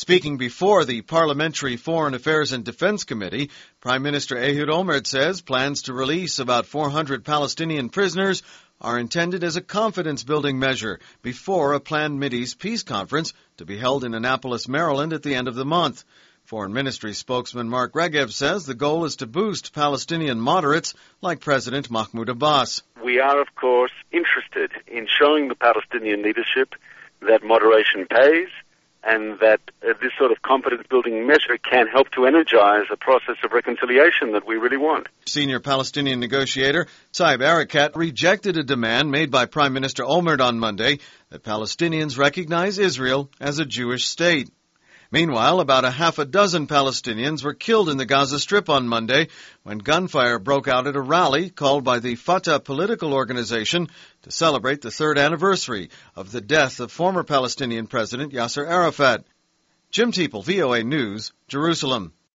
Speaking before the Parliamentary Foreign Affairs and Defense Committee, Prime Minister Ehud Olmert says plans to release about 400 Palestinian prisoners are intended as a confidence-building measure before a planned Mideast peace conference to be held in Annapolis, Maryland at the end of the month. Foreign Ministry spokesman Mark Regev says the goal is to boost Palestinian moderates like President Mahmoud Abbas. We are, of course, interested in showing the Palestinian leadership that moderation pays and that this sort of confidence-building measure can help to energize a process of reconciliation that we really want. Senior Palestinian negotiator Saeb Erekat rejected a demand made by Prime Minister Olmert on Monday that Palestinians recognize Israel as a Jewish state. Meanwhile, about a half a dozen Palestinians were killed in the Gaza Strip on Monday when gunfire broke out at a rally called by the Fatah political organization to celebrate the third anniversary of the death of former Palestinian President Yasser Arafat. Jim Teeple, VOA News, Jerusalem.